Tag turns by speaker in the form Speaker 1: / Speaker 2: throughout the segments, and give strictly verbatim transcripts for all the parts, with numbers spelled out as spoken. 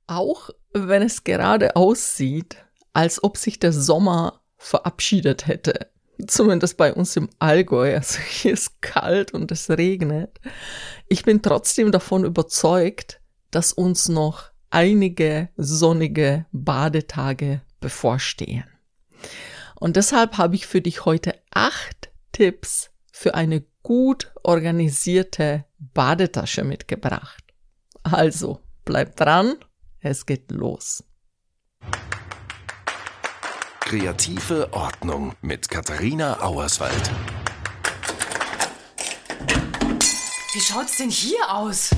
Speaker 1: Auch wenn es gerade aussieht, als ob sich der Sommer verabschiedet hätte, zumindest bei uns im Allgäu, also hier ist kalt und es regnet, ich bin trotzdem davon überzeugt, dass uns noch einige sonnige Badetage bevorstehen. Und deshalb habe ich für dich heute acht Tipps für eine gut organisierte Badetasche mitgebracht. Also, bleib dran, es geht los.
Speaker 2: Kreative Ordnung mit Katharina Auerswald.
Speaker 3: Wie schaut's denn hier aus?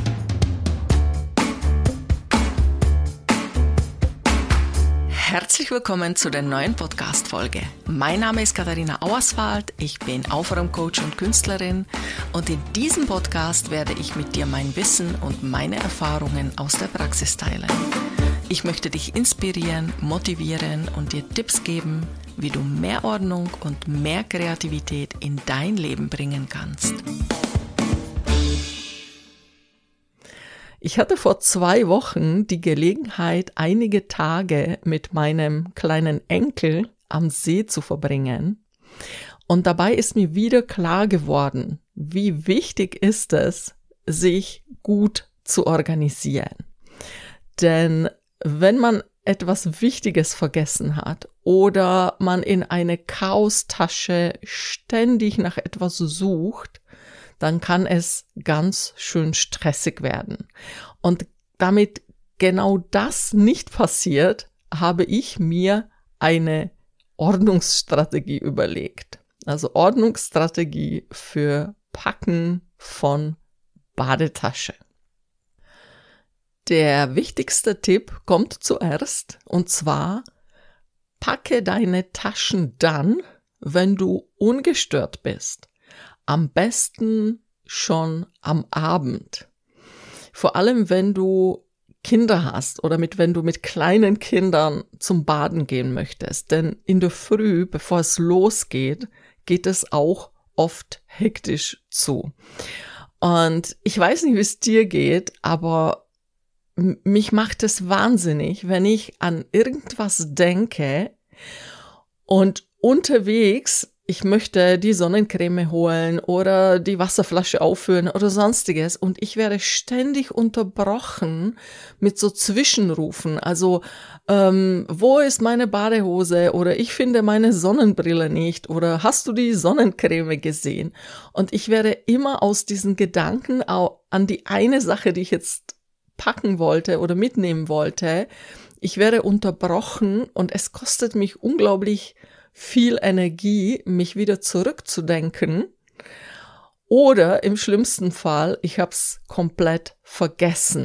Speaker 3: Herzlich willkommen zu der neuen Podcast-Folge. Mein Name ist Katharina Auerswald, ich bin Aufräumcoach und Künstlerin und in diesem Podcast werde ich mit dir mein Wissen und meine Erfahrungen aus der Praxis teilen. Ich möchte dich inspirieren, motivieren und dir Tipps geben, wie du mehr Ordnung und mehr Kreativität in dein Leben bringen kannst.
Speaker 1: Ich hatte vor zwei Wochen die Gelegenheit, einige Tage mit meinem kleinen Enkel am See zu verbringen. Und dabei ist mir wieder klar geworden, wie wichtig ist es, sich gut zu organisieren. Denn wenn man etwas Wichtiges vergessen hat oder man in eine Chaostasche ständig nach etwas sucht, dann kann es ganz schön stressig werden. Und damit genau das nicht passiert, habe ich mir eine Ordnungsstrategie überlegt. Also Ordnungsstrategie für Packen von Badetasche. Der wichtigste Tipp kommt zuerst, und zwar: Packe deine Taschen dann, wenn du ungestört bist. Am besten schon am Abend. Vor allem, wenn du Kinder hast oder mit, wenn du mit kleinen Kindern zum Baden gehen möchtest. Denn in der Früh, bevor es losgeht, geht es auch oft hektisch zu. Und ich weiß nicht, wie es dir geht, aber mich macht es wahnsinnig, wenn ich an irgendwas denke und unterwegs ich möchte die Sonnencreme holen oder die Wasserflasche auffüllen oder sonstiges und ich werde ständig unterbrochen mit so Zwischenrufen. Also, ähm, wo ist meine Badehose oder ich finde meine Sonnenbrille nicht oder hast du die Sonnencreme gesehen? Und ich werde immer aus diesen Gedanken an die eine Sache, die ich jetzt packen wollte oder mitnehmen wollte, ich werde unterbrochen und es kostet mich unglaublich viel Energie, mich wieder zurückzudenken, oder im schlimmsten Fall, ich habe es komplett vergessen.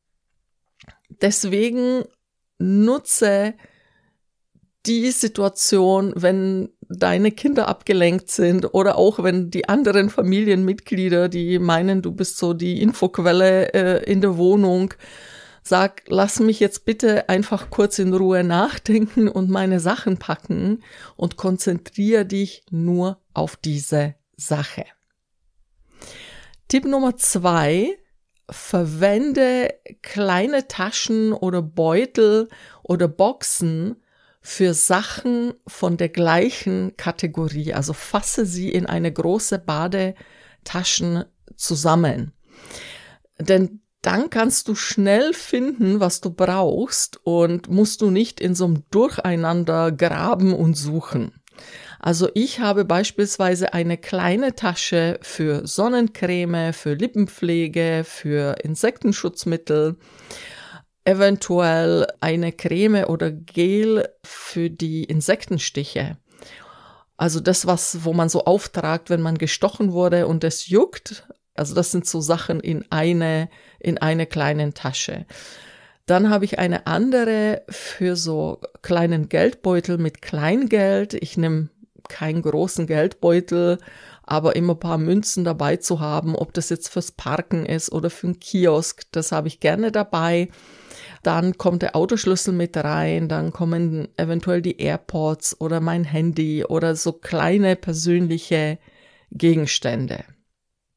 Speaker 1: Deswegen nutze die Situation, wenn deine Kinder abgelenkt sind oder auch wenn die anderen Familienmitglieder, die meinen, du bist so die Infoquelle äh, in der Wohnung, sag, lass mich jetzt bitte einfach kurz in Ruhe nachdenken und meine Sachen packen und konzentriere dich nur auf diese Sache. Tipp Nummer zwei: Verwende kleine Taschen oder Beutel oder Boxen für Sachen von der gleichen Kategorie. Also fasse sie in eine große Badetaschen zusammen. Denn dann kannst du schnell finden, was du brauchst und musst du nicht in so einem Durcheinander graben und suchen. Also ich habe beispielsweise eine kleine Tasche für Sonnencreme, für Lippenpflege, für Insektenschutzmittel, eventuell eine Creme oder Gel für die Insektenstiche. Also das, was, wo man so auftragt, wenn man gestochen wurde und es juckt. Also das sind so Sachen in eine, in eine kleinen Tasche. Dann habe ich eine andere für so kleinen Geldbeutel mit Kleingeld. Ich nehme keinen großen Geldbeutel, aber immer ein paar Münzen dabei zu haben, ob das jetzt fürs Parken ist oder für einen Kiosk, das habe ich gerne dabei. Dann kommt der Autoschlüssel mit rein, dann kommen eventuell die AirPods oder mein Handy oder so kleine persönliche Gegenstände.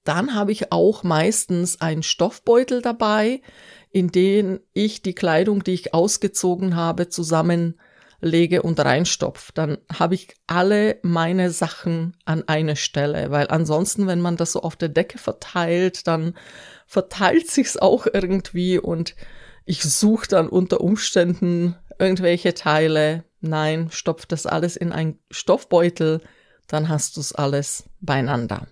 Speaker 1: Dann habe ich auch meistens einen Stoffbeutel dabei, in den ich die Kleidung, die ich ausgezogen habe, zusammenlege und reinstopfe. Dann habe ich alle meine Sachen an eine Stelle, weil ansonsten, wenn man das so auf der Decke verteilt, dann verteilt sich's auch irgendwie und ich suche dann unter Umständen irgendwelche Teile. Nein, stopf das alles in einen Stoffbeutel, dann hast du es alles beieinander.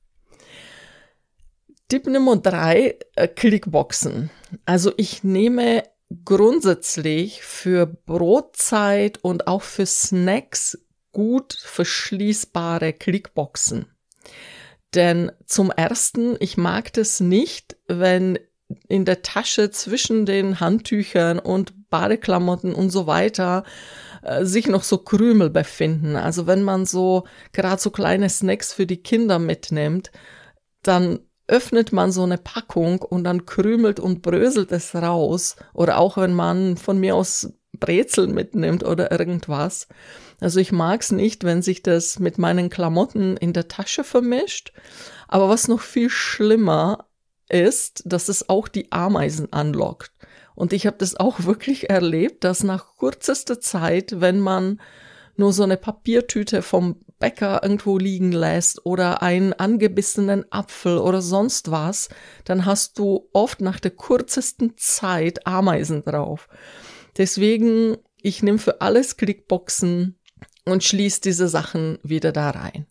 Speaker 1: Tipp Nummer drei, äh, Clickboxen. Also ich nehme grundsätzlich für Brotzeit und auch für Snacks gut verschließbare Clickboxen. Denn zum Ersten, ich mag das nicht, wenn in der Tasche zwischen den Handtüchern und Badeklamotten und so weiter äh, sich noch so Krümel befinden. Also wenn man so gerade so kleine Snacks für die Kinder mitnimmt, dann öffnet man so eine Packung und dann krümelt und bröselt es raus. Oder auch wenn man von mir aus Brezeln mitnimmt oder irgendwas. Also ich mag es nicht, wenn sich das mit meinen Klamotten in der Tasche vermischt. Aber was noch viel schlimmer ist, dass es auch die Ameisen anlockt. Und ich habe das auch wirklich erlebt, dass nach kürzester Zeit, wenn man nur so eine Papiertüte vom Bäcker irgendwo liegen lässt oder einen angebissenen Apfel oder sonst was, dann hast du oft nach der kürzesten Zeit Ameisen drauf. Deswegen, ich nehme für alles Clickboxen und schließe diese Sachen wieder da rein.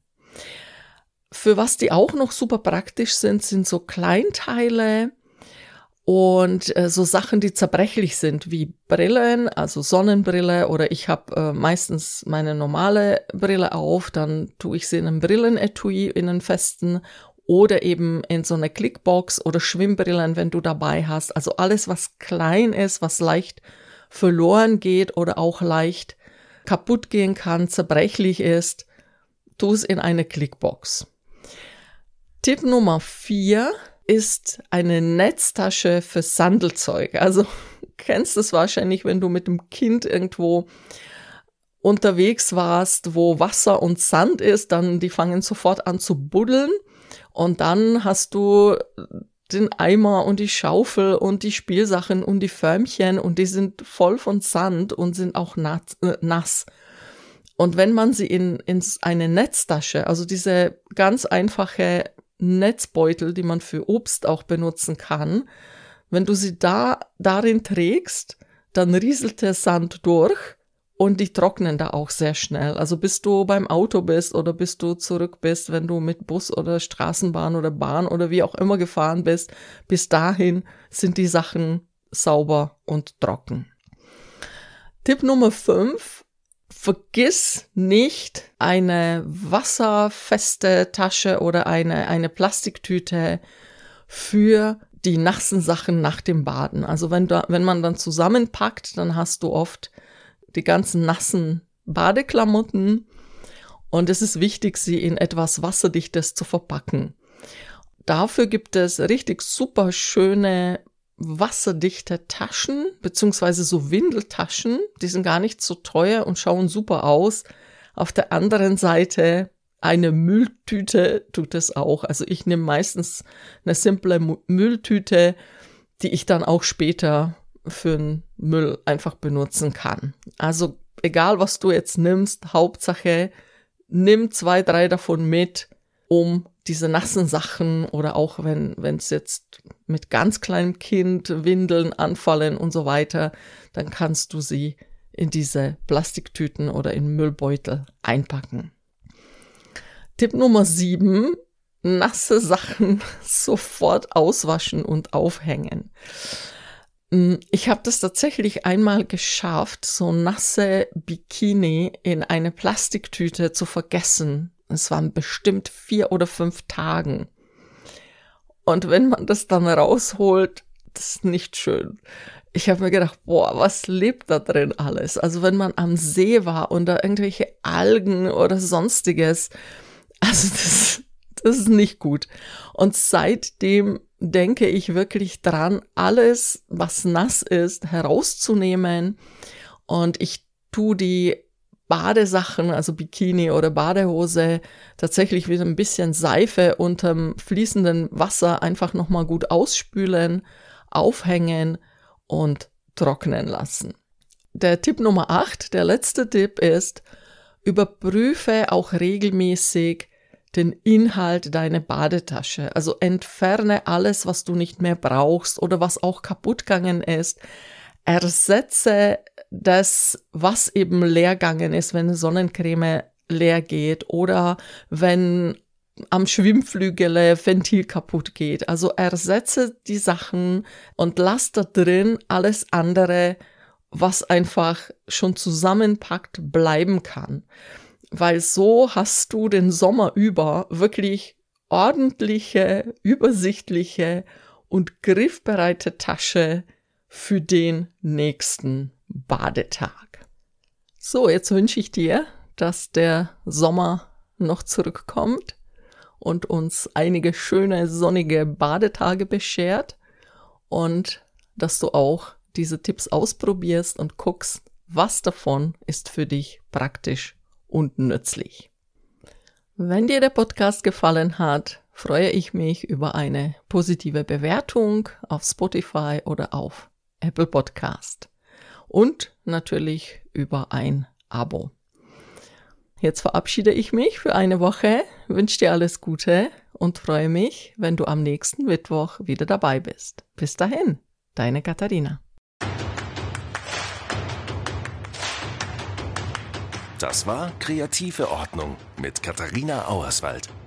Speaker 1: Für was die auch noch super praktisch sind, sind so Kleinteile und äh, so Sachen, die zerbrechlich sind, wie Brillen, also Sonnenbrille, oder ich habe äh, meistens meine normale Brille auf, dann tue ich sie in einem Brillenetui, in einen festen, oder eben in so eine Clickbox oder Schwimmbrillen, wenn du dabei hast. Also alles, was klein ist, was leicht verloren geht oder auch leicht kaputt gehen kann, zerbrechlich ist, tu es in eine Clickbox. Tipp Nummer vier ist eine Netztasche für Sandelzeug. Also kennst du es wahrscheinlich, wenn du mit dem Kind irgendwo unterwegs warst, wo Wasser und Sand ist, dann die fangen sofort an zu buddeln und dann hast du den Eimer und die Schaufel und die Spielsachen und die Förmchen und die sind voll von Sand und sind auch nass. Und wenn man sie in, in eine Netztasche, also diese ganz einfache Netzbeutel, die man für Obst auch benutzen kann, wenn du sie da darin trägst, dann rieselt der Sand durch und die trocknen da auch sehr schnell. Also bis du beim Auto bist oder bis du zurück bist, wenn du mit Bus oder Straßenbahn oder Bahn oder wie auch immer gefahren bist, bis dahin sind die Sachen sauber und trocken. Tipp Nummer fünf. Vergiss nicht eine wasserfeste Tasche oder eine, eine Plastiktüte für die nassen Sachen nach dem Baden. Also wenn, da, wenn man dann zusammenpackt, dann hast du oft die ganzen nassen Badeklamotten und es ist wichtig, sie in etwas Wasserdichtes zu verpacken. Dafür gibt es richtig super schöne wasserdichte Taschen, beziehungsweise so Windeltaschen, die sind gar nicht so teuer und schauen super aus. Auf der anderen Seite eine Mülltüte tut es auch. Also ich nehme meistens eine simple Mülltüte, die ich dann auch später für den Müll einfach benutzen kann. Also egal, was du jetzt nimmst, Hauptsache nimm zwei, drei davon mit, um diese nassen Sachen oder auch wenn wenn es jetzt mit ganz kleinem Kind Windeln anfallen und so weiter, dann kannst du sie in diese Plastiktüten oder in Müllbeutel einpacken. Tipp Nummer sieben, nasse Sachen sofort auswaschen und aufhängen. Ich habe das tatsächlich einmal geschafft, so nasse Bikini in eine Plastiktüte zu vergessen. Es waren bestimmt vier oder fünf Tagen. Und wenn man das dann rausholt, das ist nicht schön. Ich habe mir gedacht, boah, was lebt da drin alles? Also wenn man am See war und da irgendwelche Algen oder sonstiges, also das, das ist nicht gut. Und seitdem denke ich wirklich dran, alles, was nass ist, herauszunehmen. Und ich tue die Badesachen, also Bikini oder Badehose, tatsächlich wieder ein bisschen Seife unterm fließenden Wasser einfach nochmal gut ausspülen, aufhängen und trocknen lassen. Der Tipp Nummer acht, der letzte Tipp ist, überprüfe auch regelmäßig den Inhalt deiner Badetasche. Also entferne alles, was du nicht mehr brauchst oder was auch kaputt gegangen ist. Ersetze das, was eben leer gegangen ist, wenn Sonnencreme leer geht oder wenn am Schwimmflügel Ventil kaputt geht. Also ersetze die Sachen und lass da drin alles andere, was einfach schon zusammenpackt bleiben kann. Weil so hast du den Sommer über wirklich ordentliche, übersichtliche und griffbereite Tasche für den nächsten Badetag. So, jetzt wünsche ich dir, dass der Sommer noch zurückkommt und uns einige schöne sonnige Badetage beschert und dass du auch diese Tipps ausprobierst und guckst, was davon ist für dich praktisch und nützlich. Wenn dir der Podcast gefallen hat, freue ich mich über eine positive Bewertung auf Spotify oder auf Apple Podcast und natürlich über ein Abo. Jetzt verabschiede ich mich für eine Woche, wünsche dir alles Gute und freue mich, wenn du am nächsten Mittwoch wieder dabei bist. Bis dahin, deine Katharina.
Speaker 2: Das war Kreative Ordnung mit Katharina Auerswald.